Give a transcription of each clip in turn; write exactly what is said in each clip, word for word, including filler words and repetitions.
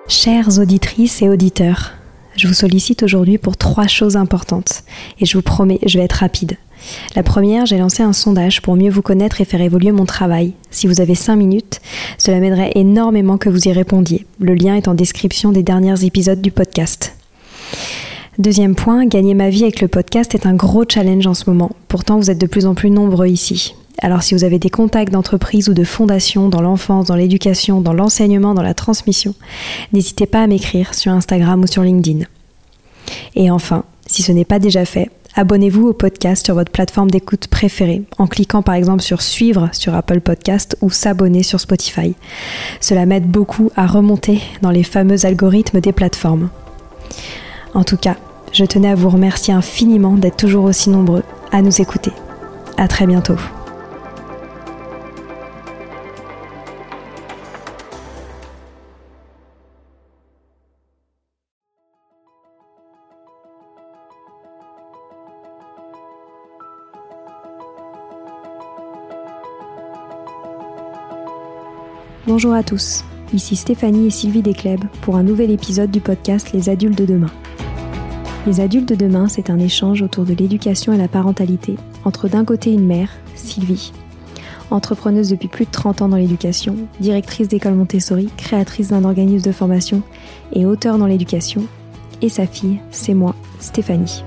Chères auditrices et auditeurs, je vous sollicite aujourd'hui pour trois choses importantes et je vous promets, je vais être rapide. La première, j'ai lancé un sondage pour mieux vous connaître et faire évoluer mon travail. Si vous avez cinq minutes, cela m'aiderait énormément que vous y répondiez. Le lien est en description des derniers épisodes du podcast. Deuxième point, gagner ma vie avec le podcast est un gros challenge en ce moment. Pourtant, vous êtes de plus en plus nombreux ici. Alors si vous avez des contacts d'entreprises ou de fondations dans l'enfance, dans l'éducation, dans l'enseignement, dans la transmission, n'hésitez pas à m'écrire sur Instagram ou sur LinkedIn. Et enfin, si ce n'est pas déjà fait, abonnez-vous au podcast sur votre plateforme d'écoute préférée en cliquant par exemple sur suivre sur Apple Podcast ou s'abonner sur Spotify. Cela m'aide beaucoup à remonter dans les fameux algorithmes des plateformes. En tout cas, je tenais à vous remercier infiniment d'être toujours aussi nombreux à nous écouter. À très bientôt. Bonjour à tous, ici Stéphanie et Sylvie Descleb pour un nouvel épisode du podcast Les Adultes de demain. Les Adultes de demain, c'est un échange autour de l'éducation et la parentalité entre d'un côté une mère, Sylvie, entrepreneuse depuis plus de trente ans dans l'éducation, directrice d'école Montessori, créatrice d'un organisme de formation et auteure dans l'éducation, et sa fille, c'est moi, Stéphanie.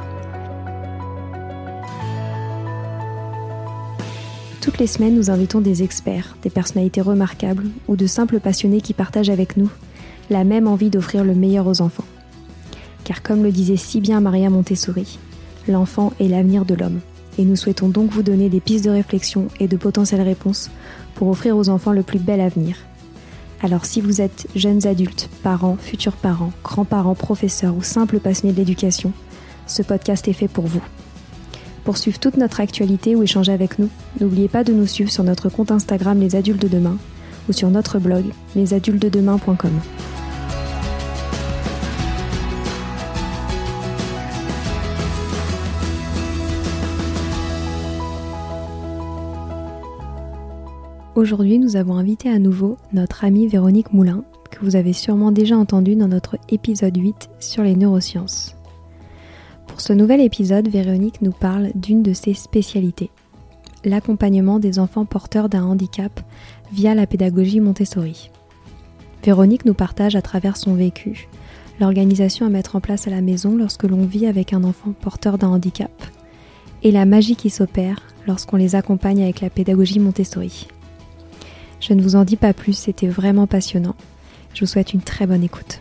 Toutes les semaines, nous invitons des experts, des personnalités remarquables ou de simples passionnés qui partagent avec nous la même envie d'offrir le meilleur aux enfants. Car comme le disait si bien Maria Montessori, l'enfant est l'avenir de l'homme. Et nous souhaitons donc vous donner des pistes de réflexion et de potentielles réponses pour offrir aux enfants le plus bel avenir. Alors si vous êtes jeunes adultes, parents, futurs parents, grands-parents, professeurs ou simples passionnés de l'éducation, ce podcast est fait pour vous. Pour suivre toute notre actualité ou échanger avec nous, n'oubliez pas de nous suivre sur notre compte Instagram Les Adultes de Demain ou sur notre blog les adultes de demain point com. Aujourd'hui, nous avons invité à nouveau notre amie Véronique Moulin, que vous avez sûrement déjà entendue dans notre épisode huit sur les neurosciences. Pour ce nouvel épisode, Véronique nous parle d'une de ses spécialités, l'accompagnement des enfants porteurs d'un handicap via la pédagogie Montessori. Véronique nous partage à travers son vécu l'organisation à mettre en place à la maison lorsque l'on vit avec un enfant porteur d'un handicap et la magie qui s'opère lorsqu'on les accompagne avec la pédagogie Montessori. Je ne vous en dis pas plus, c'était vraiment passionnant. Je vous souhaite une très bonne écoute.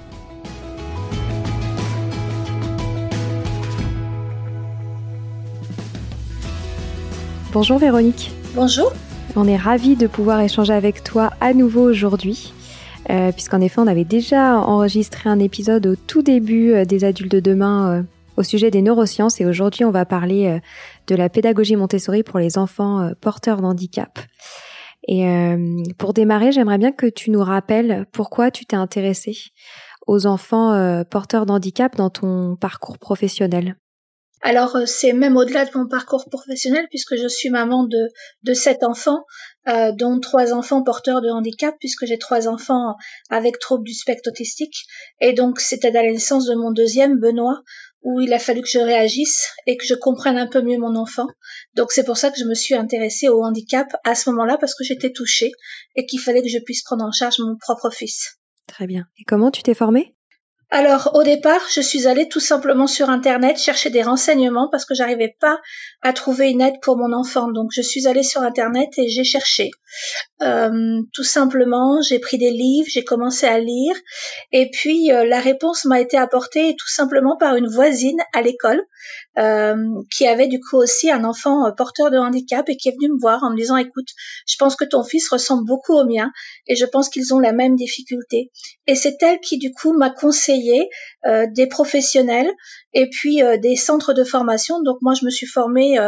Bonjour Véronique. Bonjour. On est ravis de pouvoir échanger avec toi à nouveau aujourd'hui, euh, puisqu'en effet on avait déjà enregistré un épisode au tout début euh, des Adultes de demain euh, au sujet des neurosciences et aujourd'hui on va parler euh, de la pédagogie Montessori pour les enfants euh, porteurs d'handicap. Et euh, pour démarrer, j'aimerais bien que tu nous rappelles pourquoi tu t'es intéressée aux enfants euh, porteurs d'handicap dans ton parcours professionnel. Alors, c'est même au-delà de mon parcours professionnel puisque je suis maman de, de sept enfants, euh, dont trois enfants porteurs de handicap puisque j'ai trois enfants avec troubles du spectre autistique. Et donc, c'était à la naissance de mon deuxième, Benoît, où il a fallu que je réagisse et que je comprenne un peu mieux mon enfant. Donc, c'est pour ça que je me suis intéressée au handicap à ce moment-là parce que j'étais touchée et qu'il fallait que je puisse prendre en charge mon propre fils. Très bien. Et comment tu t'es formée ? Alors, au départ, je suis allée tout simplement sur Internet chercher des renseignements parce que j'arrivais pas à trouver une aide pour mon enfant. Donc, je suis allée sur Internet et j'ai cherché. Euh, tout simplement, j'ai pris des livres, j'ai commencé à lire et puis euh, la réponse m'a été apportée tout simplement par une voisine à l'école euh, qui avait du coup aussi un enfant euh, porteur de handicap et qui est venue me voir en me disant « Écoute, je pense que ton fils ressemble beaucoup au mien et je pense qu'ils ont la même difficulté. » Et c'est elle qui du coup m'a conseillé euh, des professionnels et puis euh, des centres de formation. Donc moi, je me suis formée euh,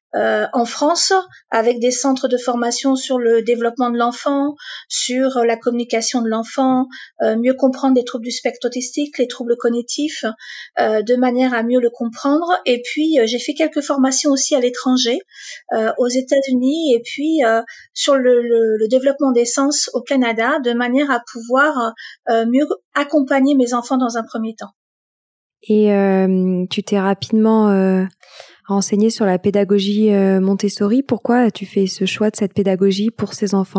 euh, en France, avec des centres de formation sur le développement de l'enfant, sur la communication de l'enfant, euh, mieux comprendre les troubles du spectre autistique, les troubles cognitifs, euh, de manière à mieux le comprendre. Et puis, euh, j'ai fait quelques formations aussi à l'étranger, euh, aux États-Unis, et puis euh, sur le, le, le développement des sens au Canada, de manière à pouvoir euh, mieux accompagner mes enfants dans un premier temps. Et euh, tu t'es rapidement euh, renseigné sur la pédagogie euh, Montessori. Pourquoi as-tu fait ce choix de cette pédagogie pour ces enfants-là ?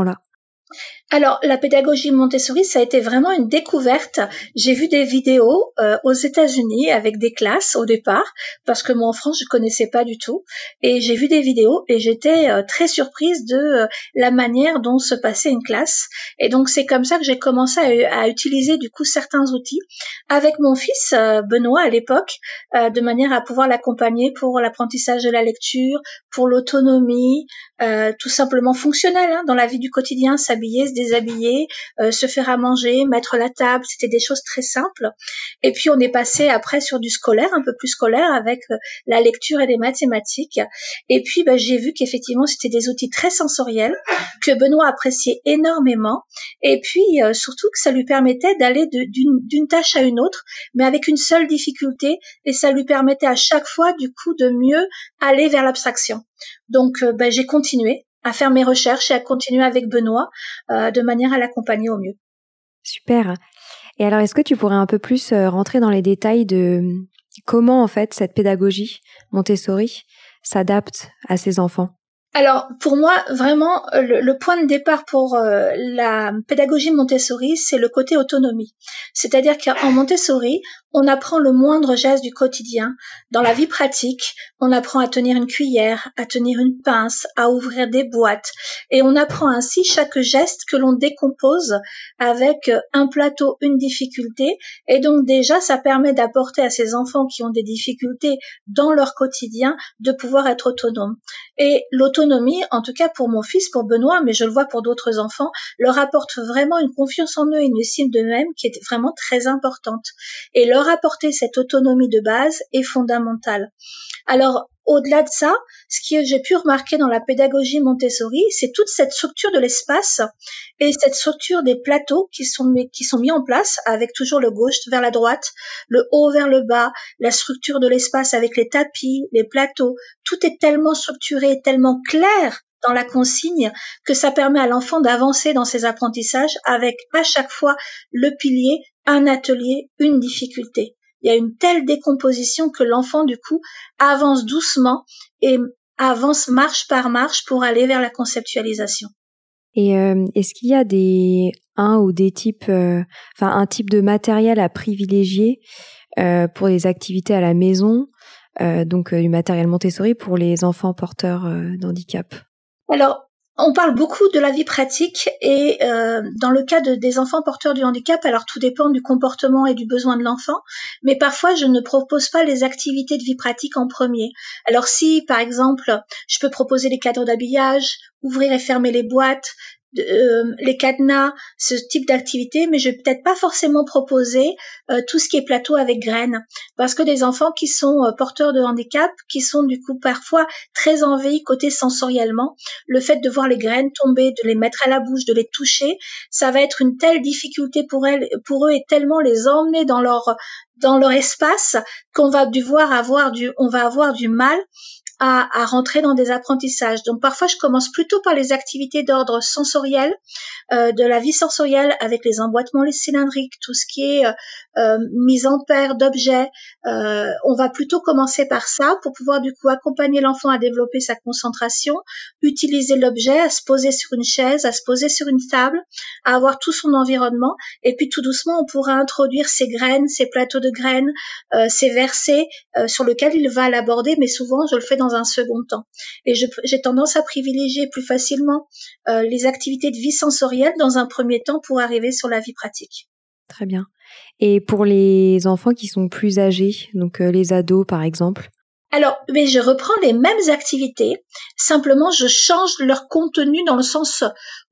Alors, la pédagogie Montessori, ça a été vraiment une découverte. J'ai vu des vidéos euh, aux États-Unis avec des classes au départ, parce que moi en France, je connaissais pas du tout. Et j'ai vu des vidéos et j'étais euh, très surprise de euh, la manière dont se passait une classe. Et donc, c'est comme ça que j'ai commencé à, à utiliser du coup certains outils avec mon fils euh, Benoît à l'époque, euh, de manière à pouvoir l'accompagner pour l'apprentissage de la lecture, pour l'autonomie, euh, tout simplement fonctionnelle hein, dans la vie du quotidien, s'habiller, se déshabiller, euh, se faire à manger, mettre la table, c'était des choses très simples. Et puis on est passé après sur du scolaire, un peu plus scolaire, avec euh, la lecture et les mathématiques. Et puis ben, j'ai vu qu'effectivement c'était des outils très sensoriels, que Benoît appréciait énormément, et puis euh, surtout que ça lui permettait d'aller de, d'une, d'une tâche à une autre, mais avec une seule difficulté, et ça lui permettait à chaque fois du coup de mieux aller vers l'abstraction. Donc euh, ben, j'ai continué à faire mes recherches et à continuer avec Benoît euh, de manière à l'accompagner au mieux. Super. Et alors, est-ce que tu pourrais un peu plus euh, rentrer dans les détails de comment, en fait, cette pédagogie Montessori s'adapte à ces enfants ? Alors, pour moi, vraiment, le, le point de départ pour euh, la pédagogie Montessori, c'est le côté autonomie. C'est-à-dire qu'en Montessori, on apprend le moindre geste du quotidien. Dans la vie pratique, on apprend à tenir une cuillère, à tenir une pince, à ouvrir des boîtes. Et on apprend ainsi chaque geste que l'on décompose avec un plateau, une difficulté. Et donc déjà, ça permet d'apporter à ces enfants qui ont des difficultés dans leur quotidien de pouvoir être autonomes. Et l'autonomie, en tout cas pour mon fils, pour Benoît, mais je le vois pour d'autres enfants, leur apporte vraiment une confiance en eux et une estime d'eux-mêmes qui est vraiment très importante. Et leur apporter cette autonomie de base est fondamentale. Alors, au-delà de ça, ce que j'ai pu remarquer dans la pédagogie Montessori, c'est toute cette structure de l'espace et cette structure des plateaux qui sont mis, qui sont mis en place avec toujours le gauche vers la droite, le haut vers le bas, la structure de l'espace avec les tapis, les plateaux. Tout est tellement structuré, tellement clair dans la consigne que ça permet à l'enfant d'avancer dans ses apprentissages avec à chaque fois le pilier, un atelier, une difficulté. Il y a une telle décomposition que l'enfant, du coup, avance doucement et avance marche par marche pour aller vers la conceptualisation. Et euh, est-ce qu'il y a des un ou des types, euh, enfin un type de matériel à privilégier euh, pour les activités à la maison, euh, donc euh, du matériel Montessori pour les enfants porteurs euh, d'handicap ? Alors, on parle beaucoup de la vie pratique et euh, dans le cas de, des enfants porteurs du handicap, alors tout dépend du comportement et du besoin de l'enfant, mais parfois je ne propose pas les activités de vie pratique en premier. Alors si, par exemple, je peux proposer les cadres d'habillage, ouvrir et fermer les boîtes, De, euh, les cadenas, ce type d'activité, mais je vais peut-être pas forcément proposer euh, tout ce qui est plateau avec graines, parce que des enfants qui sont euh, porteurs de handicap, qui sont du coup parfois très envahis côté sensoriellement, le fait de voir les graines tomber, de les mettre à la bouche, de les toucher, ça va être une telle difficulté pour elles, pour eux, et tellement les emmener dans leur dans leur espace qu'on va devoir avoir du, on va avoir du mal À, à rentrer dans des apprentissages. Donc parfois je commence plutôt par les activités d'ordre sensoriel, euh, de la vie sensorielle avec les emboîtements les cylindriques, tout ce qui est euh, euh, mise en paire d'objets. Euh, on va plutôt commencer par ça pour pouvoir du coup accompagner l'enfant à développer sa concentration, utiliser l'objet, à se poser sur une chaise, à se poser sur une table, à avoir tout son environnement, et puis tout doucement on pourra introduire ces graines, ces plateaux de graines, euh, ces versets euh, sur lesquels il va l'aborder, mais souvent je le fais dans un second temps. Et je, j'ai tendance à privilégier plus facilement euh, les activités de vie sensorielle dans un premier temps pour arriver sur la vie pratique. Très bien. Et pour les enfants qui sont plus âgés, donc euh, les ados par exemple ? Alors, mais je reprends les mêmes activités, simplement je change leur contenu dans le sens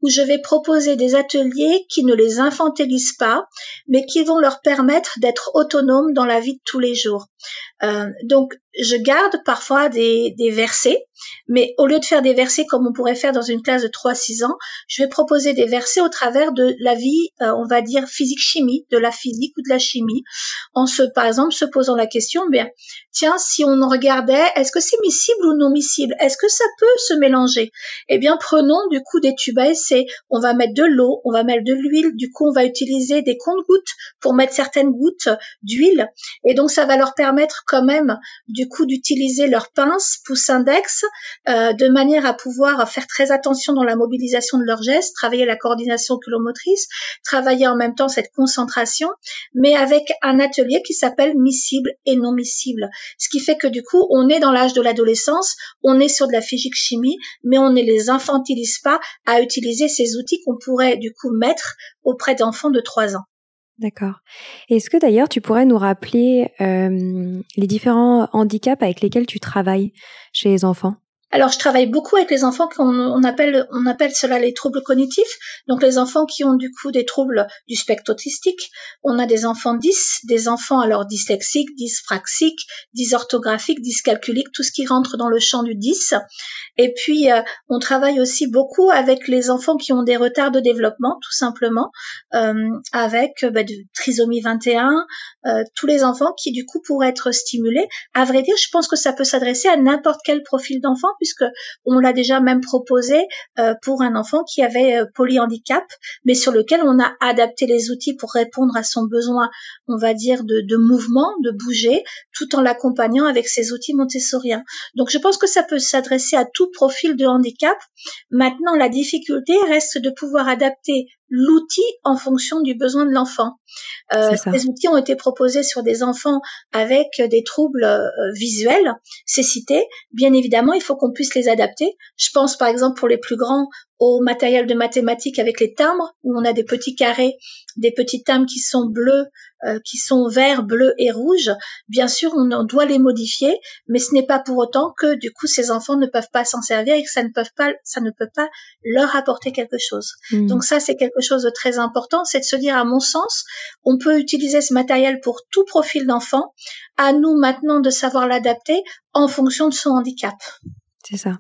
où je vais proposer des ateliers qui ne les infantilisent pas, mais qui vont leur permettre d'être autonomes dans la vie de tous les jours. Euh, donc, je garde parfois des, des versets, mais au lieu de faire des versets comme on pourrait faire dans une classe de trois à six ans, je vais proposer des versets au travers de la vie, euh, on va dire physique-chimie, de la physique ou de la chimie, en se, par exemple, se posant la question, bien, tiens, si on regardait, est-ce que c'est miscible ou non miscible? Est-ce que ça peut se mélanger? Eh bien, prenons du coup des tubes à essai. On va mettre de l'eau, on va mettre de l'huile. Du coup, on va utiliser des comptes-gouttes pour mettre certaines gouttes d'huile. Et donc, ça va leur permettre quand même, du coup, d'utiliser leur pince, pouce index, euh, de manière à pouvoir faire très attention dans la mobilisation de leurs gestes, travailler la coordination oculomotrice, travailler en même temps cette concentration, mais avec un atelier qui s'appelle miscible et non miscible. Ce qui fait que du coup, on est dans l'âge de l'adolescence, on est sur de la physique-chimie, mais on ne les infantilise pas à utiliser ces outils qu'on pourrait du coup mettre auprès d'enfants de trois ans. D'accord. Est-ce que d'ailleurs tu pourrais nous rappeler euh, les différents handicaps avec lesquels tu travailles chez les enfants ? Alors, je travaille beaucoup avec les enfants qu'on on appelle, on appelle cela les troubles cognitifs. Donc, les enfants qui ont du coup des troubles du spectre autistique. On a des enfants dys, des enfants alors dyslexiques, dyspraxiques, dysorthographiques, dyscalculiques, tout ce qui rentre dans le champ du dys. Et puis, euh, on travaille aussi beaucoup avec les enfants qui ont des retards de développement, tout simplement, euh, avec bah, de trisomie vingt et un, euh, tous les enfants qui du coup pourraient être stimulés. À vrai dire, je pense que ça peut s'adresser à n'importe quel profil d'enfant, puisque on l'a déjà même proposé euh, pour un enfant qui avait euh, polyhandicap, mais sur lequel on a adapté les outils pour répondre à son besoin, on va dire, de, de mouvement, de bouger, tout en l'accompagnant avec ses outils montessoriens. Donc, je pense que ça peut s'adresser à tout profil de handicap. Maintenant, la difficulté reste de pouvoir adapter l'outil en fonction du besoin de l'enfant. Euh, ces outils ont été proposés sur des enfants avec des troubles euh, visuels, cécité. Bien évidemment, il faut qu'on puisse les adapter. Je pense par exemple pour les plus grands au matériel de mathématiques avec les timbres, où on a des petits carrés, des petits timbres qui sont bleus, euh, qui sont verts, bleus et rouges. Bien sûr, on, on doit les modifier, mais ce n'est pas pour autant que du coup ces enfants ne peuvent pas s'en servir et que ça ne peut pas, ça ne peut pas leur apporter quelque chose. Mmh. Donc ça, c'est quelque chose de très important, c'est de se dire, à mon sens, on peut utiliser ce matériel pour tout profil d'enfant. À nous maintenant de savoir l'adapter en fonction de son handicap. C'est ça.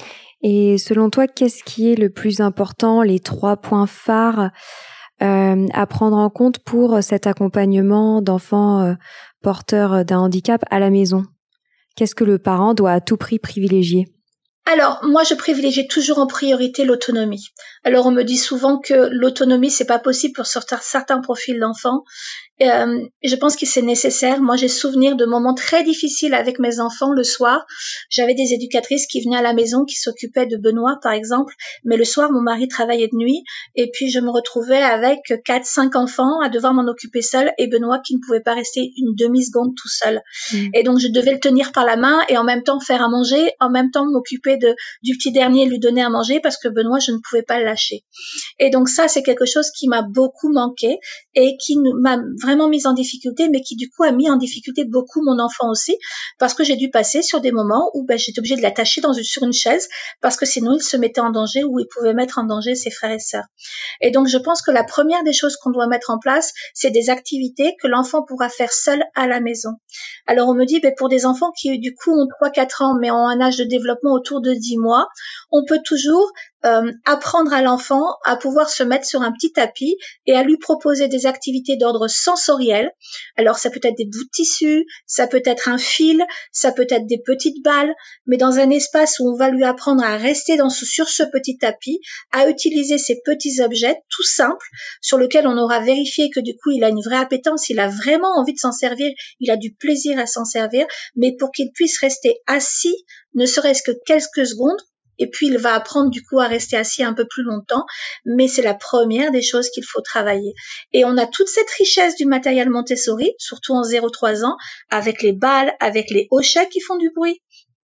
Et selon toi, qu'est-ce qui est le plus important, les trois points phares euh, à prendre en compte pour cet accompagnement d'enfants euh, porteurs d'un handicap à la maison ? Qu'est-ce que le parent doit à tout prix privilégier ? Alors, moi, je privilégie toujours en priorité l'autonomie. Alors, on me dit souvent que l'autonomie, c'est pas possible pour certains profils d'enfants. Euh, je pense que c'est nécessaire. Moi, j'ai souvenir de moments très difficiles avec mes enfants le soir. J'avais des éducatrices qui venaient à la maison, qui s'occupaient de Benoît, par exemple. Mais le soir, mon mari travaillait de nuit. Et puis, je me retrouvais avec quatre, cinq enfants à devoir m'en occuper seule. Et Benoît qui ne pouvait pas rester une demi-seconde tout seul. Mmh. Et donc, je devais le tenir par la main et en même temps faire à manger, en même temps m'occuper de, du petit dernier et lui donner à manger parce que Benoît, je ne pouvais pas le lâcher. Et donc, ça, c'est quelque chose qui m'a beaucoup manqué et qui m'a vraiment mise en difficulté, mais qui du coup a mis en difficulté beaucoup mon enfant aussi, parce que j'ai dû passer sur des moments où ben, j'étais obligée de l'attacher dans une, sur une chaise, parce que sinon il se mettait en danger ou il pouvait mettre en danger ses frères et sœurs. Et donc je pense que la première des choses qu'on doit mettre en place, c'est des activités que l'enfant pourra faire seul à la maison. Alors on me dit, ben, pour des enfants qui du coup ont trois quatre ans, mais ont un âge de développement autour de dix mois, on peut toujours Euh, apprendre à l'enfant à pouvoir se mettre sur un petit tapis et à lui proposer des activités d'ordre sensoriel. Alors ça peut être des bouts de tissu, ça peut être un fil, ça peut être des petites balles, mais dans un espace où on va lui apprendre à rester dans ce, sur ce petit tapis, à utiliser ces petits objets tout simples sur lesquels on aura vérifié que du coup il a une vraie appétence, il a vraiment envie de s'en servir, il a du plaisir à s'en servir, mais pour qu'il puisse rester assis, ne serait-ce que quelques secondes. Et puis, il va apprendre du coup à rester assis un peu plus longtemps, mais c'est la première des choses qu'il faut travailler. Et on a toute cette richesse du matériel Montessori, surtout en zéro trois ans, avec les balles, avec les hochets qui font du bruit,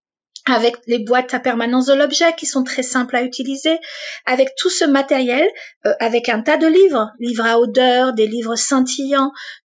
avec les boîtes à permanence de l'objet qui sont très simples à utiliser, avec tout ce matériel, euh, avec un tas de livres, livres à odeur, des livres scintillants,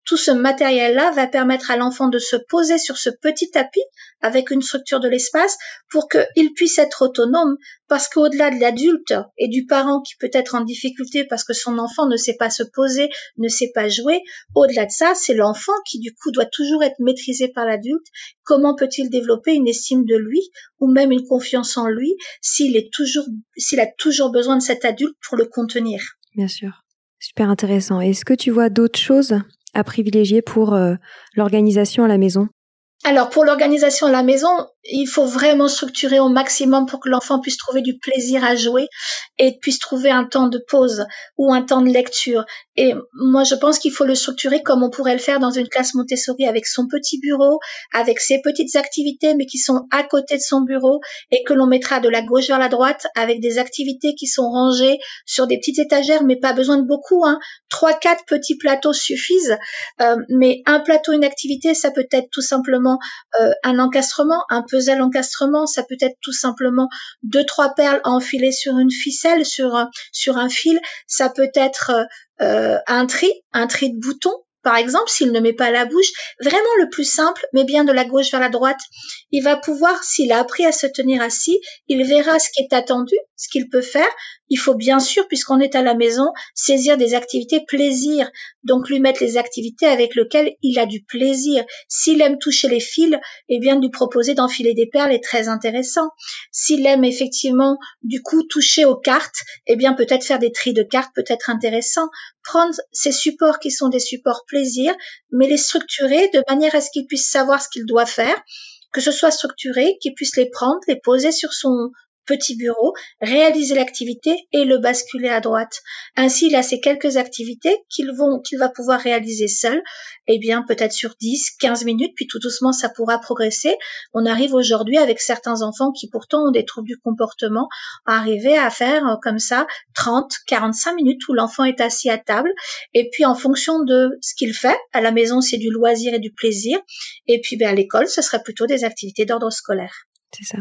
tout ce matériel-là va permettre à l'enfant de se poser sur ce petit tapis avec une structure de l'espace pour qu'il puisse être autonome, parce qu'au-delà de l'adulte et du parent qui peut être en difficulté parce que son enfant ne sait pas se poser, ne sait pas jouer, au-delà de ça, c'est l'enfant qui du coup doit toujours être maîtrisé par l'adulte. Comment peut-il développer une estime de lui ou même une confiance en lui s'il est toujours, s'il a toujours besoin de cet adulte pour le contenir? Bien sûr. Super intéressant. Est-ce que tu vois d'autres choses à privilégier pour euh, l'organisation à la maison? Alors, pour l'organisation à la maison, il faut vraiment structurer au maximum pour que l'enfant puisse trouver du plaisir à jouer et puisse trouver un temps de pause ou un temps de lecture. Et moi, je pense qu'il faut le structurer comme on pourrait le faire dans une classe Montessori, avec son petit bureau, avec ses petites activités, mais qui sont à côté de son bureau et que l'on mettra de la gauche vers la droite, avec des activités qui sont rangées sur des petites étagères, mais pas besoin de beaucoup, hein. Trois, quatre petits plateaux suffisent. Euh, mais un plateau, une activité, ça peut être tout simplement Euh, un encastrement, un puzzle encastrement, ça peut être tout simplement deux, trois perles enfilées sur une ficelle, sur un, sur un fil, ça peut être euh, un tri, un tri de boutons, par exemple, s'il ne met pas à la bouche, vraiment le plus simple, mais bien de la gauche vers la droite. Il va pouvoir, s'il a appris à se tenir assis, il verra ce qui est attendu, ce qu'il peut faire. Il faut bien sûr, puisqu'on est à la maison, saisir des activités plaisir. Donc lui mettre les activités avec lesquelles il a du plaisir. S'il aime toucher les fils, eh bien lui proposer d'enfiler des perles est très intéressant. S'il aime effectivement du coup toucher aux cartes, eh bien peut-être faire des tris de cartes peut être intéressant. Prendre ces supports qui sont des supports plaisir, mais les structurer de manière à ce qu'il puisse savoir ce qu'il doit faire, que ce soit structuré, qu'il puisse les prendre, les poser sur son petit bureau, réaliser l'activité et le basculer à droite. Ainsi, il a ces quelques activités qu'il vont, qu'il va pouvoir réaliser seul, eh bien, peut-être sur dix, quinze minutes, puis tout doucement, ça pourra progresser. On arrive aujourd'hui avec certains enfants qui pourtant ont des troubles du comportement, à arriver à faire comme ça trente, quarante-cinq minutes où l'enfant est assis à table. Et puis, en fonction de ce qu'il fait, à la maison, c'est du loisir et du plaisir. Et puis, ben, à l'école, ce serait plutôt des activités d'ordre scolaire. C'est ça.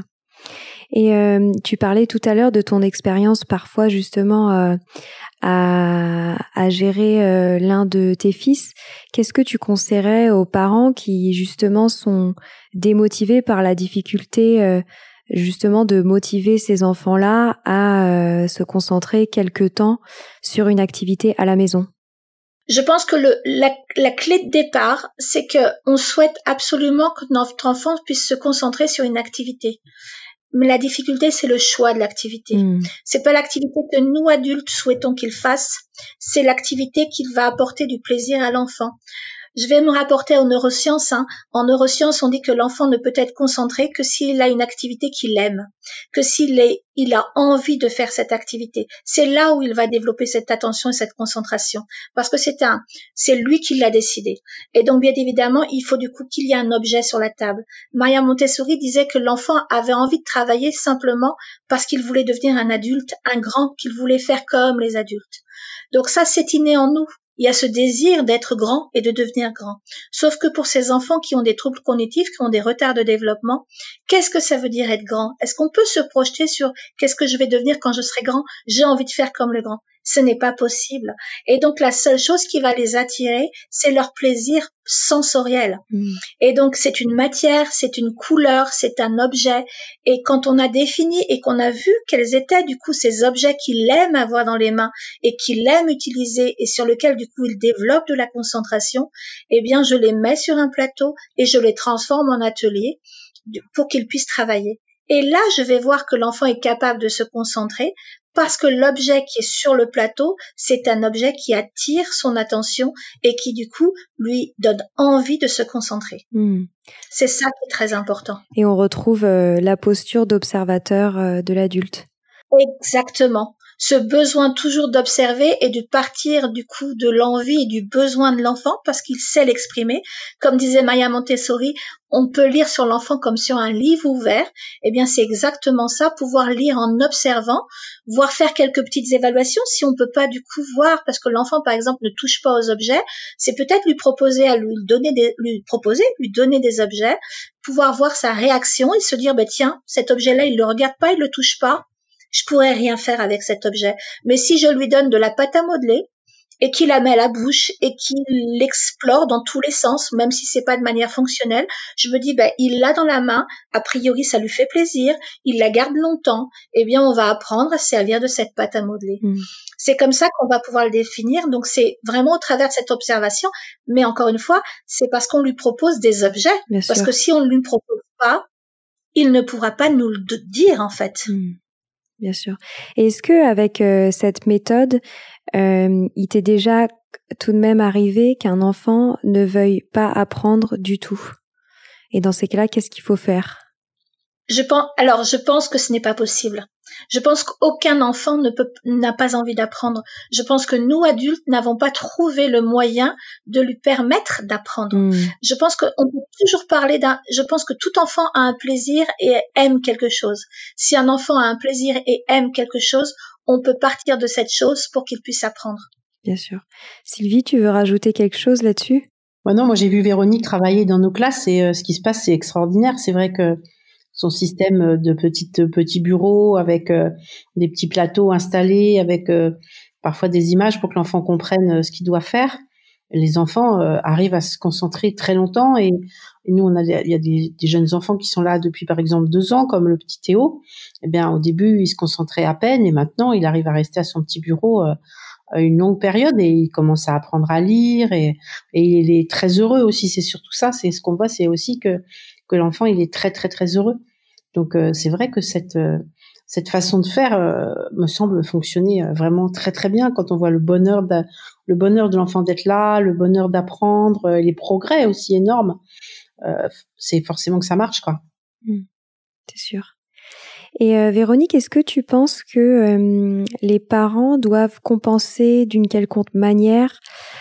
Et euh, tu parlais tout à l'heure de ton expérience parfois justement euh, à, à gérer euh, l'un de tes fils. Qu'est-ce que tu conseillerais aux parents qui justement sont démotivés par la difficulté euh, justement de motiver ces enfants-là à euh, se concentrer quelque temps sur une activité à la maison? Je pense que le, la, la clé de départ, c'est que on souhaite absolument que notre enfant puisse se concentrer sur une activité. Mais la difficulté, c'est le choix de l'activité. Mmh. C'est pas l'activité que nous, adultes, souhaitons qu'il fasse. C'est l'activité qu'il va apporter du plaisir à l'enfant. Je vais me rapporter aux neurosciences. Hein. En neurosciences, on dit que l'enfant ne peut être concentré que s'il a une activité qu'il aime, que s'il est, il a envie de faire cette activité. C'est là où il va développer cette attention et cette concentration, parce que c'est un, c'est lui qui l'a décidé. Et donc, bien évidemment, il faut du coup qu'il y ait un objet sur la table. Maria Montessori disait que l'enfant avait envie de travailler simplement parce qu'il voulait devenir un adulte, un grand, qu'il voulait faire comme les adultes. Donc ça, c'est inné en nous. Il y a ce désir d'être grand et de devenir grand. Sauf que pour ces enfants qui ont des troubles cognitifs, qui ont des retards de développement, qu'est-ce que ça veut dire être grand? Est-ce qu'on peut se projeter sur qu'est-ce que je vais devenir quand je serai grand? J'ai envie de faire comme le grand. Ce n'est pas possible. Et donc, la seule chose qui va les attirer, c'est leur plaisir sensoriel. Mmh. Et donc, c'est une matière, c'est une couleur, c'est un objet. Et quand on a défini et qu'on a vu quels étaient, du coup, ces objets qu'il aime avoir dans les mains et qu'il aime utiliser et sur lesquels, du coup, il développe de la concentration, eh bien, je les mets sur un plateau et je les transforme en atelier pour qu'ils puissent travailler. Et là, je vais voir que l'enfant est capable de se concentrer parce que l'objet qui est sur le plateau, c'est un objet qui attire son attention et qui, du coup, lui donne envie de se concentrer. Mmh. C'est ça qui est très important. Et on retrouve euh, la posture d'observateur euh, de l'adulte. Exactement. Ce besoin toujours d'observer et de partir du coup de l'envie et du besoin de l'enfant parce qu'il sait l'exprimer. Comme disait Maria Montessori, on peut lire sur l'enfant comme sur un livre ouvert. Eh bien, c'est exactement ça, pouvoir lire en observant, voire faire quelques petites évaluations. Si on peut pas du coup voir, parce que l'enfant, par exemple, ne touche pas aux objets, c'est peut-être lui proposer à lui donner des, lui proposer, lui donner des objets, pouvoir voir sa réaction et se dire, bah, tiens, cet objet-là, il le regarde pas, il le touche pas. Je pourrais rien faire avec cet objet. Mais si je lui donne de la pâte à modeler et qui la met à la bouche et qui l'explore dans tous les sens, même si c'est pas de manière fonctionnelle, je me dis, ben, il l'a dans la main, a priori, ça lui fait plaisir, il la garde longtemps, eh bien, on va apprendre à servir de cette pâte à modeler. Mmh. C'est comme ça qu'on va pouvoir le définir. Donc, c'est vraiment au travers de cette observation. Mais encore une fois, c'est parce qu'on lui propose des objets. Bien parce sûr. Que si on ne lui propose pas, il ne pourra pas nous le dire, en fait. Mmh. Bien sûr. Et est-ce que avec euh, cette méthode, euh, il t'est déjà tout de même arrivé qu'un enfant ne veuille pas apprendre du tout? Et dans ces cas-là, qu'est-ce qu'il faut faire? Je pense, alors, je pense que ce n'est pas possible. Je pense qu'aucun enfant ne peut, n'a pas envie d'apprendre. Je pense que nous, adultes, n'avons pas trouvé le moyen de lui permettre d'apprendre. Mmh. Je pense qu'on peut toujours parler d'un, je pense que tout enfant a un plaisir et aime quelque chose. Si un enfant a un plaisir et aime quelque chose, on peut partir de cette chose pour qu'il puisse apprendre. Bien sûr. Sylvie, tu veux rajouter quelque chose là-dessus? Ouais, non, moi j'ai vu Véronique travailler dans nos classes et euh, ce qui se passe, c'est extraordinaire. C'est vrai que son système de petites petits bureaux avec euh, des petits plateaux installés, avec euh, parfois des images pour que l'enfant comprenne euh, ce qu'il doit faire. Les enfants euh, arrivent à se concentrer très longtemps et, et nous on a il y a des, des jeunes enfants qui sont là depuis par exemple deux ans comme le petit Théo. Eh bien au début il se concentrait à peine et maintenant il arrive à rester à son petit bureau euh, une longue période et il commence à apprendre à lire et, et il est très heureux aussi. C'est surtout ça, c'est ce qu'on voit, c'est aussi que que l'enfant il est très très très heureux. Donc euh, c'est vrai que cette euh, cette façon de faire euh, me semble fonctionner euh, vraiment très très bien quand on voit le bonheur de, le bonheur de l'enfant d'être là, le bonheur d'apprendre, euh, les progrès aussi énormes. Euh, c'est forcément que ça marche quoi. Mmh, c'est sûr. Et euh, Véronique, est-ce que tu penses que euh, les parents doivent compenser d'une quelconque manière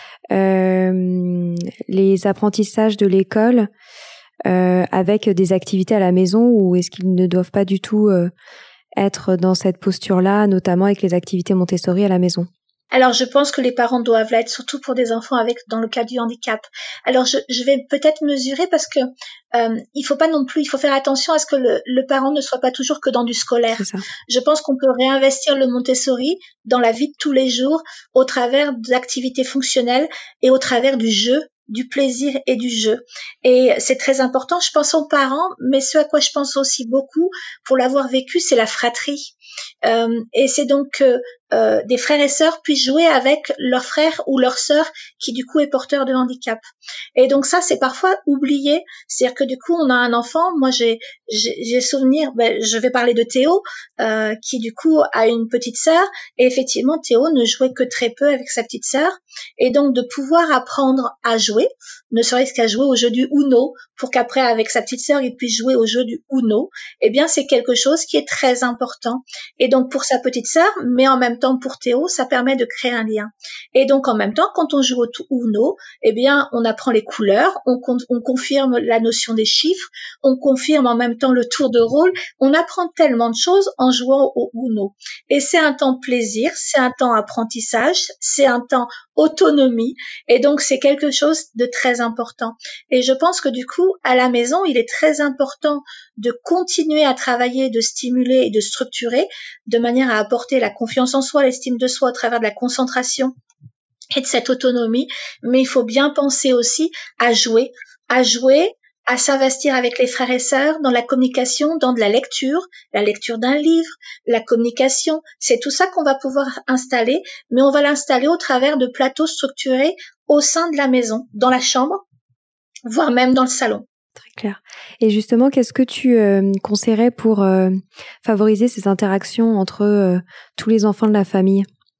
euh, les apprentissages de l'école euh, avec des activités à la maison, ou est-ce qu'ils ne doivent pas du tout euh, être dans cette posture-là, notamment avec les activités Montessori à la maison? Alors, je pense que les parents doivent l'être, surtout pour des enfants avec, dans le cas du handicap. Alors, je, je vais peut-être mesurer parce que euh, il faut pas non plus, il faut faire attention à ce que le, le parent ne soit pas toujours que dans du scolaire. Je pense qu'on peut réinvestir le Montessori dans la vie de tous les jours au travers d'activités fonctionnelles et au travers du jeu, du plaisir et du jeu. Et c'est très important. Je pense aux parents, mais ce à quoi je pense aussi beaucoup, pour l'avoir vécu, c'est la fratrie. Euh, et c'est donc que euh, des frères et sœurs puissent jouer avec leur frère ou leur sœur qui du coup est porteur de handicap. Et donc ça, c'est parfois oublié. C'est-à-dire que du coup, on a un enfant. Moi, j'ai j'ai, j'ai souvenir. Ben, je vais parler de Théo, euh, qui du coup a une petite sœur. Et effectivement, Théo ne jouait que très peu avec sa petite sœur. Et donc de pouvoir apprendre à jouer, ne serait-ce qu'à jouer au jeu du Uno, pour qu'après avec sa petite sœur, il puisse jouer au jeu du Uno. Eh bien, c'est quelque chose qui est très important. Et donc pour sa petite sœur, mais en même temps pour Théo, ça permet de créer un lien. Et donc en même temps, quand on joue au Uno, eh bien on apprend les couleurs, on, con- on confirme la notion des chiffres, on confirme en même temps le tour de rôle, on apprend tellement de choses en jouant au Uno. Et c'est un temps plaisir, c'est un temps apprentissage, c'est un temps autonomie, et donc c'est quelque chose de très important. Et je pense que du coup, à la maison, il est très important de continuer à travailler, de stimuler et de structurer de manière à apporter la confiance en soi, l'estime de soi au travers de la concentration et de cette autonomie. Mais il faut bien penser aussi à jouer, à jouer, à s'investir avec les frères et sœurs dans la communication, dans de la lecture, la lecture d'un livre, la communication. C'est tout ça qu'on va pouvoir installer, mais on va l'installer au travers de plateaux structurés au sein de la maison, dans la chambre, voire même dans le salon. Très clair. Et justement, qu'est-ce que tu euh, conseillerais pour euh, favoriser ces interactions entre euh, tous les enfants de la famille?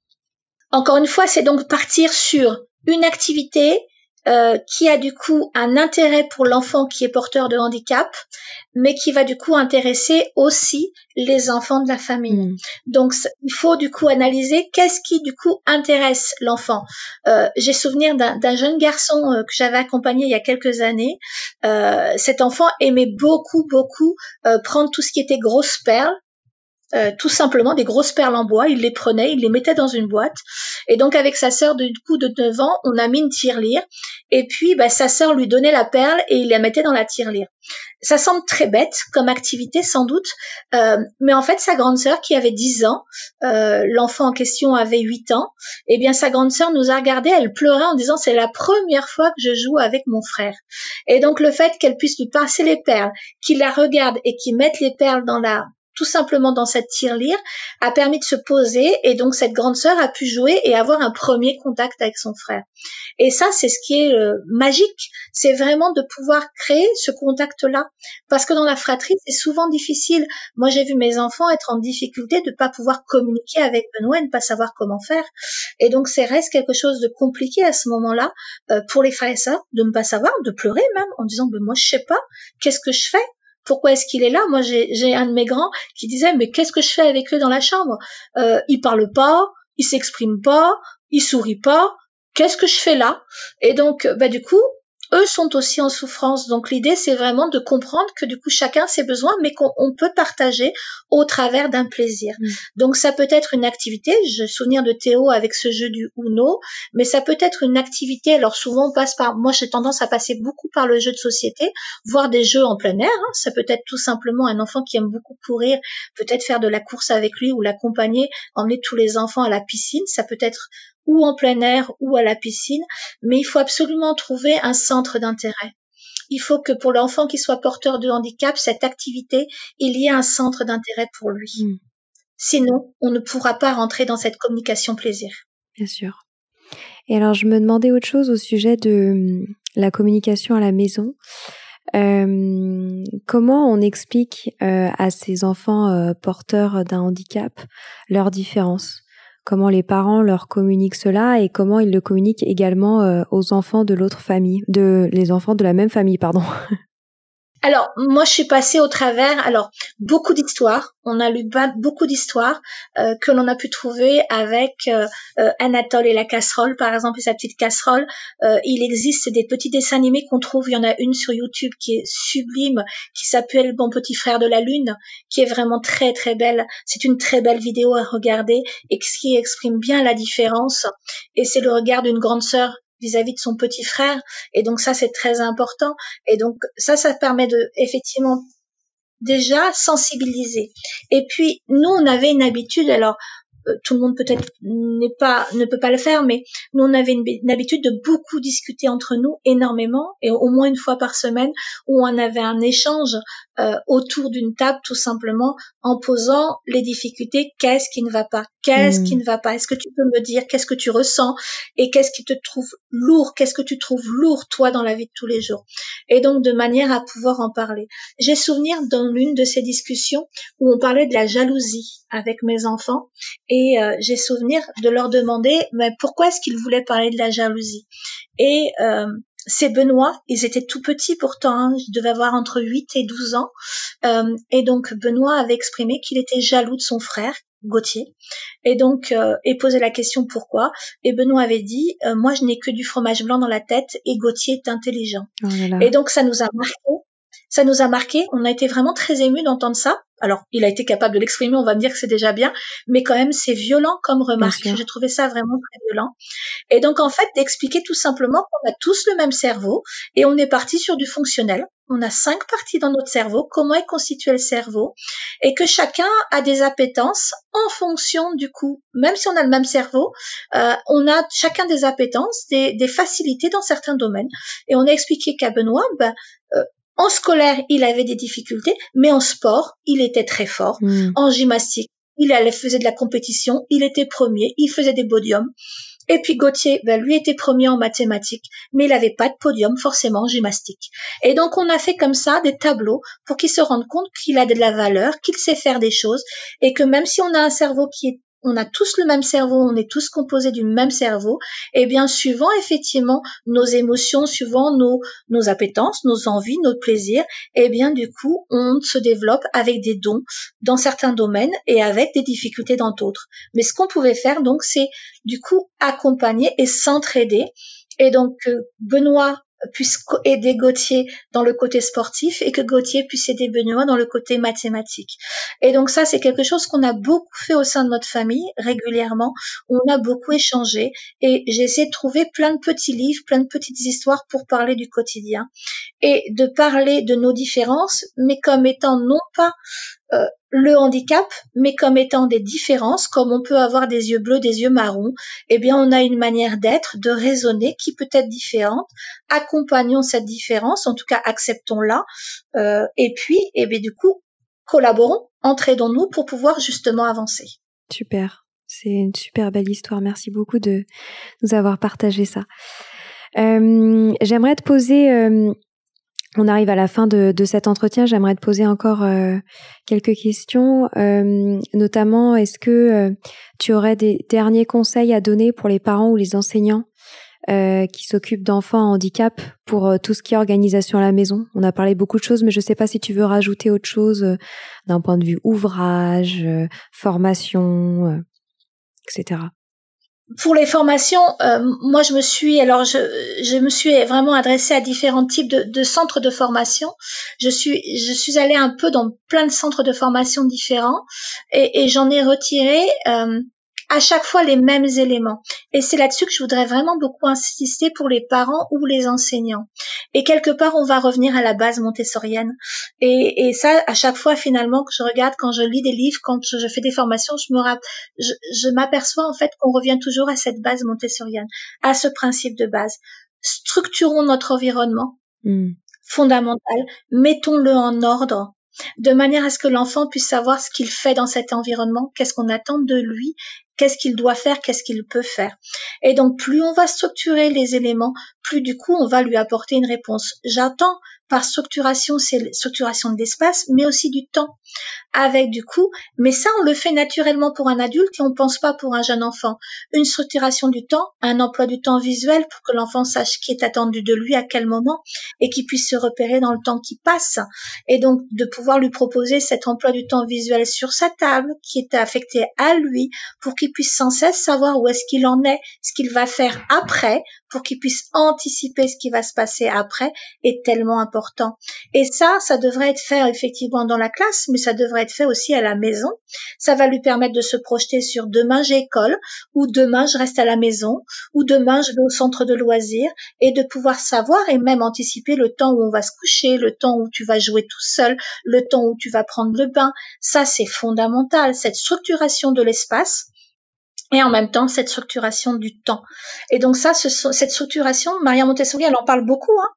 Encore une fois, c'est donc partir sur une activité euh, qui a du coup un intérêt pour l'enfant qui est porteur de handicap, mais qui va du coup intéresser aussi les enfants de la famille. Mmh. Donc, il faut du coup analyser qu'est-ce qui du coup intéresse l'enfant. Euh, j'ai souvenir d'un, d'un jeune garçon euh, que j'avais accompagné il y a quelques années. Euh, cet enfant aimait beaucoup, beaucoup euh, prendre tout ce qui était grosses perles. Euh, tout simplement des grosses perles en bois, il les prenait, il les mettait dans une boîte, et donc avec sa sœur du coup de neuf ans, on a mis une tirelire, Et puis, bah, sa sœur lui donnait la perle et il la mettait dans la tirelire. Ça semble très bête comme activité, sans doute, euh, mais en fait, sa grande sœur, qui avait dix ans, euh, l'enfant en question avait huit ans, eh bien, sa grande sœur nous a regardé, elle pleurait en disant « c'est la première fois que je joue avec mon frère ». Et donc, le fait qu'elle puisse lui passer les perles, qu'il la regarde et qu'il mette les perles dans la tout simplement dans cette tirelire, a permis de se poser, et donc cette grande sœur a pu jouer et avoir un premier contact avec son frère. Et ça, c'est ce qui est euh, magique, c'est vraiment de pouvoir créer ce contact-là, parce que dans la fratrie, c'est souvent difficile. Moi, j'ai vu mes enfants être en difficulté de ne pas pouvoir communiquer avec Benoît et ne pas savoir comment faire, et donc c'est reste quelque chose de compliqué à ce moment-là, euh, pour les frères et sœurs, de ne pas savoir, de pleurer même, en disant ben, « moi, je sais pas, qu'est-ce que je fais ?» Pourquoi est-ce qu'il est là? Moi, j'ai, j'ai un de mes grands qui disait, mais qu'est-ce que je fais avec eux dans la chambre? euh, Il parle pas, il s'exprime pas, il sourit pas. Qu'est-ce que je fais là? Et donc, bah du coup, eux sont aussi en souffrance. Donc l'idée, c'est vraiment de comprendre que du coup, chacun a ses besoins, mais qu'on on peut partager au travers d'un plaisir. Mmh. Donc ça peut être une activité. Je me souviens de Théo avec ce jeu du Uno, mais ça peut être une activité. Alors souvent, on passe par. Moi, j'ai tendance à passer beaucoup par le jeu de société, voire des jeux en plein air. Hein. Ça peut être tout simplement un enfant qui aime beaucoup courir, peut-être faire de la course avec lui ou l'accompagner, emmener tous les enfants à la piscine. Ça peut être ou en plein air ou à la piscine, mais il faut absolument trouver un centre d'intérêt. Il faut que pour l'enfant qui soit porteur de handicap, cette activité, il y ait un centre d'intérêt pour lui. Mmh. Sinon, on ne pourra pas rentrer dans cette communication plaisir. Bien sûr. Et alors, je me demandais autre chose au sujet de la communication à la maison. Euh, comment on explique euh, à ces enfants euh, porteurs d'un handicap leurs différences ? Comment les parents leur communiquent cela et comment ils le communiquent également euh, aux enfants de l'autre famille, de les enfants de la même famille, pardon. Alors, moi, je suis passée au travers, alors, beaucoup d'histoires. On a lu beaucoup d'histoires euh, que l'on a pu trouver avec euh, euh, Anatole et la casserole, par exemple, et sa petite casserole. Euh, il existe des petits dessins animés qu'on trouve. Il y en a une sur YouTube qui est sublime, qui s'appelle Mon petit frère de la lune, qui est vraiment très, très belle. C'est une très belle vidéo à regarder et qui exprime bien la différence. Et c'est le regard d'une grande sœur vis-à-vis de son petit frère, et donc ça c'est très important, et donc ça ça permet de effectivement déjà sensibiliser. Et puis nous on avait une habitude, alors euh, tout le monde peut-être n'est pas ne peut pas le faire, mais nous on avait une, une habitude de beaucoup discuter entre nous énormément, et au moins une fois par semaine où on avait un échange euh, autour d'une table, tout simplement en posant les difficultés. Qu'est-ce qui ne va pas? Qu'est-ce mmh. qui ne va pas? Est-ce que tu peux me dire qu'est-ce que tu ressens et qu'est-ce qui te trouve lourd? Qu'est-ce que tu trouves lourd toi dans la vie de tous les jours? Et donc de manière à pouvoir en parler. J'ai souvenir dans l'une de ces discussions où on parlait de la jalousie avec mes enfants, et euh, j'ai souvenir de leur demander mais pourquoi est-ce qu'ils voulaient parler de la jalousie. Et euh, c'est Benoît, ils étaient tout petits pourtant, hein, ils devaient avoir entre huit et douze ans, euh, et donc Benoît avait exprimé qu'il était jaloux de son frère, Gauthier, et donc euh, et posé la question pourquoi, et Benoît avait dit euh, moi je n'ai que du fromage blanc dans la tête et Gauthier est intelligent. Oh là là. Et donc ça nous a marqué, ça nous a marqué, on a été vraiment très émus d'entendre ça. Alors, il a été capable de l'exprimer, on va me dire que c'est déjà bien, mais quand même, c'est violent comme remarque. J'ai trouvé ça vraiment très violent. Et donc, en fait, d'expliquer tout simplement qu'on a tous le même cerveau et on est parti sur du fonctionnel. On a cinq parties dans notre cerveau, comment est constitué le cerveau, et que chacun a des appétences en fonction du coup, même si on a le même cerveau, euh, on a chacun des appétences, des, des facilités dans certains domaines. Et on a expliqué qu'à Benoît, ben, euh, en scolaire, il avait des difficultés, mais en sport, il était très fort. Mmh. En gymnastique, il allait, faisait de la compétition, il était premier, il faisait des podiums. Et puis Gauthier, ben, lui était premier en mathématiques, mais il n'avait pas de podium forcément en gymnastique. Et donc on a fait comme ça des tableaux pour qu'il se rende compte qu'il a de la valeur, qu'il sait faire des choses, et que même si on a un cerveau qui est on a tous le même cerveau, on est tous composés du même cerveau, et bien suivant effectivement nos émotions, suivant nos, nos appétences, nos envies, nos plaisirs, et bien du coup on se développe avec des dons dans certains domaines et avec des difficultés dans d'autres. Mais ce qu'on pouvait faire donc c'est du coup accompagner et s'entraider. Et donc euh, Benoît puisse aider Gauthier dans le côté sportif et que Gauthier puisse aider Benoît dans le côté mathématique. Et donc ça, c'est quelque chose qu'on a beaucoup fait au sein de notre famille régulièrement. On a beaucoup échangé et j'ai essayé de trouver plein de petits livres, plein de petites histoires pour parler du quotidien et de parler de nos différences, mais comme étant non pas euh, le handicap, mais comme étant des différences, comme on peut avoir des yeux bleus, des yeux marrons, eh bien on a une manière d'être, de raisonner qui peut être différente. Accompagnons cette différence, en tout cas acceptons-la, euh, et puis, eh bien du coup, collaborons, entraidons-nous pour pouvoir justement avancer. Super, c'est une super belle histoire. Merci beaucoup de nous avoir partagé ça. Euh, j'aimerais te poser... Euh, On arrive à la fin de, de cet entretien. J'aimerais te poser encore euh, quelques questions, euh, notamment est-ce que euh, tu aurais des derniers conseils à donner pour les parents ou les enseignants euh, qui s'occupent d'enfants en handicap pour euh, tout ce qui est organisation à la maison? On a parlé beaucoup de choses, mais je ne sais pas si tu veux rajouter autre chose euh, d'un point de vue ouvrage, euh, formation, euh, et cetera. Pour les formations, euh, moi je me suis alors je je me suis vraiment adressée à différents types de, de centres de formation. Je suis je suis allée un peu dans plein de centres de formation différents et, et j'en ai retiré euh, à chaque fois les mêmes éléments. Et c'est là-dessus que je voudrais vraiment beaucoup insister pour les parents ou les enseignants. Et quelque part, on va revenir à la base montessorienne. Et, et ça, à chaque fois, finalement, que je regarde, quand je lis des livres, quand je, je fais des formations, je me rapp- je, je m'aperçois en fait qu'on revient toujours à cette base montessorienne, à ce principe de base. Structurons notre environnement mmh. fondamental, mettons-le en ordre, de manière à ce que l'enfant puisse savoir ce qu'il fait dans cet environnement, qu'est-ce qu'on attend de lui, qu'est-ce qu'il doit faire, qu'est-ce qu'il peut faire. Et donc, plus on va structurer les éléments, plus du coup, on va lui apporter une réponse. J'entends par structuration, c'est structuration de l'espace, mais aussi du temps. Avec du coup, mais ça, on le fait naturellement pour un adulte et on ne pense pas pour un jeune enfant. Une structuration du temps, un emploi du temps visuel pour que l'enfant sache ce qui est attendu de lui, à quel moment, et qu'il puisse se repérer dans le temps qui passe. Et donc, de pouvoir lui proposer cet emploi du temps visuel sur sa table, qui est affecté à lui, pour qu'il puisse sans cesse savoir où est-ce qu'il en est, ce qu'il va faire après, pour qu'il puisse anticiper ce qui va se passer après, est tellement important. Et ça, ça devrait être fait effectivement dans la classe, mais ça devrait être fait aussi à la maison. Ça va lui permettre de se projeter sur demain j'ai école, ou demain je reste à la maison, ou demain je vais au centre de loisirs, et de pouvoir savoir et même anticiper le temps où on va se coucher, le temps où tu vas jouer tout seul, le temps où tu vas prendre le bain. Ça, c'est fondamental, cette structuration de l'espace. Et en même temps, cette structuration du temps. Et donc ça, ce, cette structuration, Maria Montessori, elle en parle beaucoup, hein,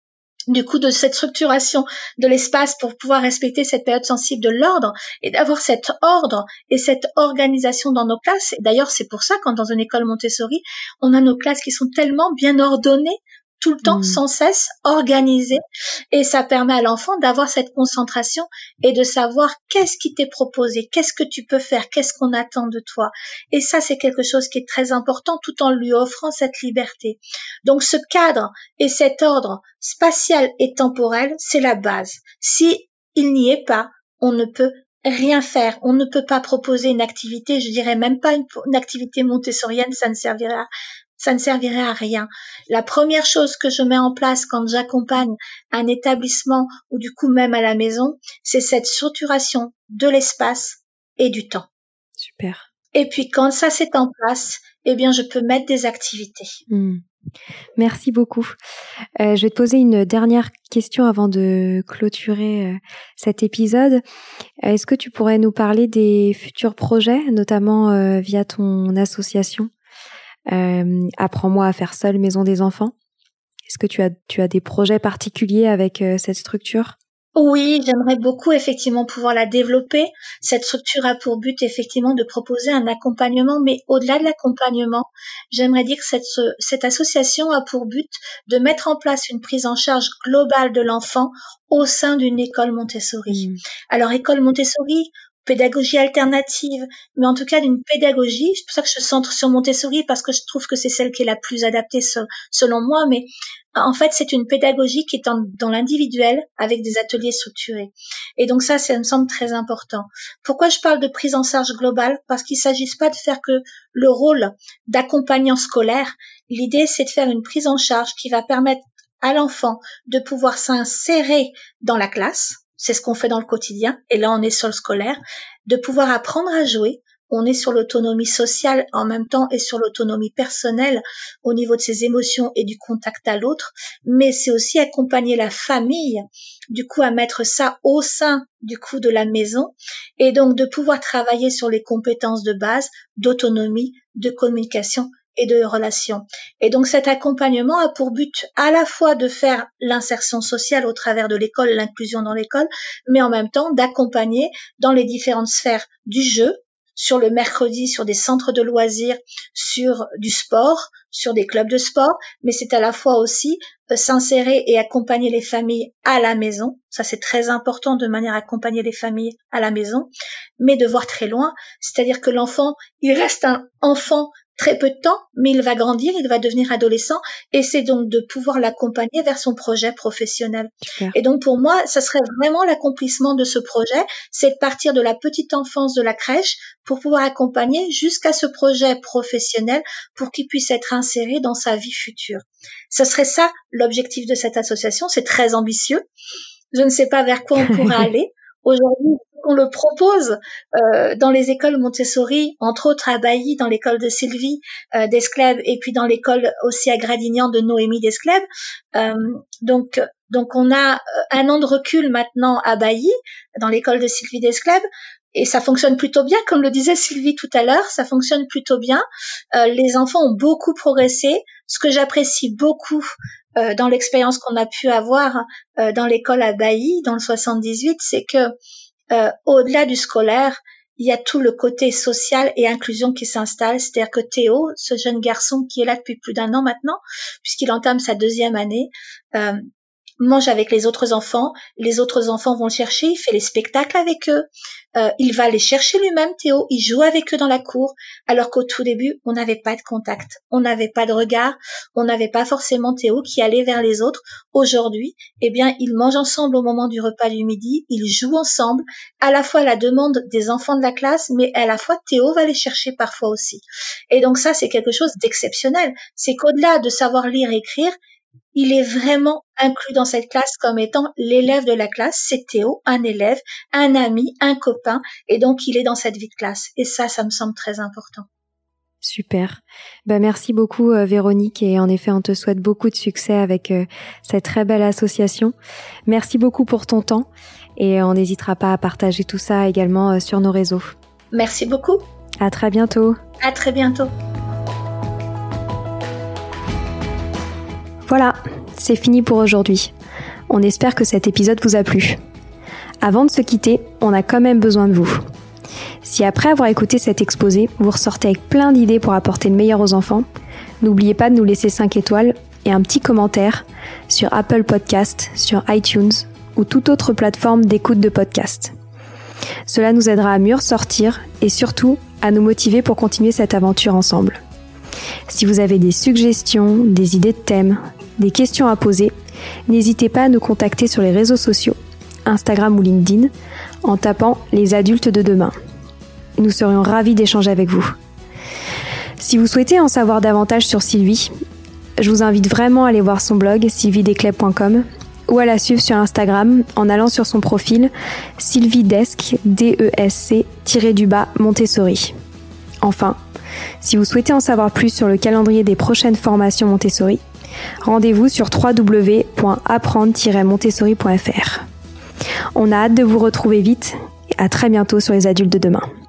du coup, de cette structuration de l'espace pour pouvoir respecter cette période sensible de l'ordre et d'avoir cet ordre et cette organisation dans nos classes. D'ailleurs, c'est pour ça, quand dans une école Montessori, on a nos classes qui sont tellement bien ordonnées, tout le temps, mmh. sans cesse, organisées, et ça permet à l'enfant d'avoir cette concentration et de savoir qu'est-ce qui t'est proposé, qu'est-ce que tu peux faire, qu'est-ce qu'on attend de toi. Et ça, c'est quelque chose qui est très important, tout en lui offrant cette liberté. Donc, ce cadre et cet ordre spatial et temporel, c'est la base. Si il n'y est pas, on ne peut rien faire. On ne peut pas proposer une activité, je dirais même pas une, une activité montessorienne, ça ne servira ça ne servirait à rien. La première chose que je mets en place quand j'accompagne un établissement ou du coup même à la maison, c'est cette structuration de l'espace et du temps. Super. Et puis quand ça c'est en place, eh bien je peux mettre des activités. Mmh. Merci beaucoup. Euh, je vais te poser une dernière question avant de clôturer euh, cet épisode. Est-ce que tu pourrais nous parler des futurs projets, notamment euh, via ton association Euh, Apprends-moi à faire seul Maison des enfants. Est-ce que tu as, tu as des projets particuliers avec euh, cette structure ? Oui, j'aimerais beaucoup effectivement pouvoir la développer. Cette structure a pour but effectivement de proposer un accompagnement, mais au-delà de l'accompagnement, j'aimerais dire que cette, cette association a pour but de mettre en place une prise en charge globale de l'enfant au sein d'une école Montessori. Mmh. Alors, école Montessori, pédagogie alternative, mais en tout cas d'une pédagogie, c'est pour ça que je centre sur Montessori, parce que je trouve que c'est celle qui est la plus adaptée selon moi, mais en fait, c'est une pédagogie qui est en, dans l'individuel avec des ateliers structurés. Et donc ça, ça me semble très important. Pourquoi je parle de prise en charge globale ? Parce qu'il ne s'agit pas de faire que le rôle d'accompagnant scolaire. L'idée, c'est de faire une prise en charge qui va permettre à l'enfant de pouvoir s'insérer dans la classe, c'est ce qu'on fait dans le quotidien, et là on est sur le scolaire, de pouvoir apprendre à jouer. On est sur l'autonomie sociale en même temps et sur l'autonomie personnelle au niveau de ses émotions et du contact à l'autre, mais c'est aussi accompagner la famille, du coup à mettre ça au sein du coup de la maison, et donc de pouvoir travailler sur les compétences de base, d'autonomie, de communication et de relations. Et donc cet accompagnement a pour but à la fois de faire l'insertion sociale au travers de l'école, l'inclusion dans l'école, mais en même temps d'accompagner dans les différentes sphères du jeu, sur le mercredi, sur des centres de loisirs, sur du sport, sur des clubs de sport, mais c'est à la fois aussi euh, s'insérer et accompagner les familles à la maison. Ça, c'est très important de manière à accompagner les familles à la maison, mais de voir très loin, c'est-à-dire que l'enfant, il reste un enfant très peu de temps, mais il va grandir, il va devenir adolescent, et c'est donc de pouvoir l'accompagner vers son projet professionnel. Super. Et donc pour moi, ça serait vraiment l'accomplissement de ce projet, c'est de partir de la petite enfance de la crèche pour pouvoir accompagner jusqu'à ce projet professionnel pour qu'il puisse être inséré dans sa vie future. Ce serait ça l'objectif de cette association, c'est très ambitieux. Je ne sais pas vers quoi on pourra aller. Aujourd'hui, on le propose euh, dans les écoles Montessori, entre autres à Bailly, dans l'école de Sylvie euh, Desclèves, et puis dans l'école aussi à Gradignan de Noémie Desclèves. Euh, donc, donc on a un an de recul maintenant à Bailly, dans l'école de Sylvie Desclèves, et ça fonctionne plutôt bien, comme le disait Sylvie tout à l'heure, ça fonctionne plutôt bien. Euh, les enfants ont beaucoup progressé. Ce que j'apprécie beaucoup euh, dans l'expérience qu'on a pu avoir euh, dans l'école à Bailly, dans le soixante-dix-huit, c'est que Euh, au-delà du scolaire, il y a tout le côté social et inclusion qui s'installe. C'est-à-dire que Théo, ce jeune garçon qui est là depuis plus d'un an maintenant, puisqu'il entame sa deuxième année, euh, mange avec les autres enfants. Les autres enfants vont le chercher, il fait les spectacles avec eux. Euh, il va les chercher lui-même, Théo. Il joue avec eux dans la cour, alors qu'au tout début, on n'avait pas de contact, on n'avait pas de regard, on n'avait pas forcément Théo qui allait vers les autres. Aujourd'hui, eh bien, ils mangent ensemble au moment du repas du midi, ils jouent ensemble, à la fois à la demande des enfants de la classe, mais à la fois Théo va les chercher parfois aussi. Et donc ça, c'est quelque chose d'exceptionnel. C'est qu'au-delà de savoir lire et écrire, il est vraiment inclus dans cette classe comme étant l'élève de la classe. C'est Théo, un élève, un ami, un copain, et donc il est dans cette vie de classe. Et ça, ça me semble très important. Super. Ben, merci beaucoup euh, Véronique, et en effet on te souhaite beaucoup de succès avec euh, cette très belle association. Merci beaucoup pour ton temps, et on n'hésitera pas à partager tout ça également euh, sur nos réseaux. Merci beaucoup. À très bientôt. À très bientôt. Voilà, c'est fini pour aujourd'hui. On espère que cet épisode vous a plu. Avant de se quitter, on a quand même besoin de vous. Si après avoir écouté cet exposé, vous ressortez avec plein d'idées pour apporter le meilleur aux enfants, n'oubliez pas de nous laisser cinq étoiles et un petit commentaire sur Apple Podcast, sur iTunes ou toute autre plateforme d'écoute de podcast. Cela nous aidera à mieux ressortir et surtout à nous motiver pour continuer cette aventure ensemble. Si vous avez des suggestions, des idées de thèmes, des questions à poser, n'hésitez pas à nous contacter sur les réseaux sociaux, Instagram ou LinkedIn, en tapant « Les adultes de demain ». Nous serions ravis d'échanger avec vous. Si vous souhaitez en savoir davantage sur Sylvie, je vous invite vraiment à aller voir son blog sylvie desclèves point com ou à la suivre sur Instagram en allant sur son profil sylviedesc, D E S C, tiré du bas, Montessori. Enfin, si vous souhaitez en savoir plus sur le calendrier des prochaines formations Montessori, rendez-vous sur w w w point apprendre tiret montessori point f r. On a hâte de vous retrouver vite et à très bientôt sur les adultes de demain.